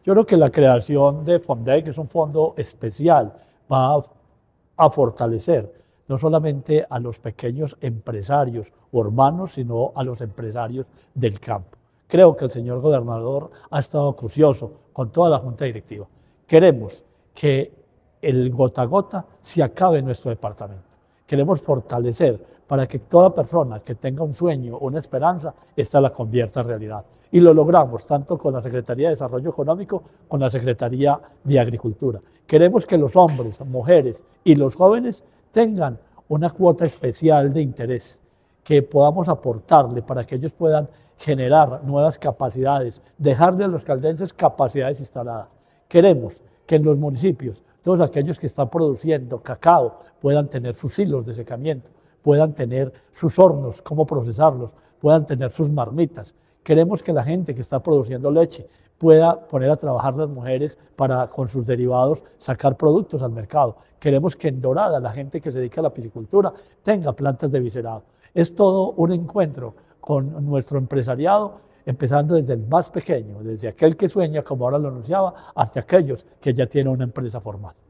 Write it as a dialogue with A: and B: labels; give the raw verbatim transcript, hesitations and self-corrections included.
A: Yo creo que la creación de FONDEC, que es un fondo especial, va a, a fortalecer no solamente a los pequeños empresarios urbanos, sino a los empresarios del campo. Creo que el señor gobernador ha estado acucioso con toda la junta directiva. Queremos que el gota a gota se acabe en nuestro departamento. Queremos fortalecer para que toda persona que tenga un sueño, una esperanza, esta la convierta en realidad. Y lo logramos tanto con la Secretaría de Desarrollo Económico, con la Secretaría de Agricultura. Queremos que los hombres, mujeres y los jóvenes tengan una cuota especial de interés que podamos aportarle para que ellos puedan generar nuevas capacidades, dejarle a los caldenses capacidades instaladas. Queremos que en los municipios, todos aquellos que están produciendo cacao puedan tener sus hilos de secamiento, puedan tener sus hornos, cómo procesarlos, puedan tener sus marmitas. Queremos que la gente que está produciendo leche pueda poner a trabajar las mujeres para, con sus derivados, sacar productos al mercado. Queremos que en Dorada la gente que se dedica a la piscicultura tenga plantas de viscerado. Es todo un encuentro con nuestro empresariado, empezando desde el más pequeño, desde aquel que sueña, como ahora lo anunciaba, hasta aquellos que ya tienen una empresa formal.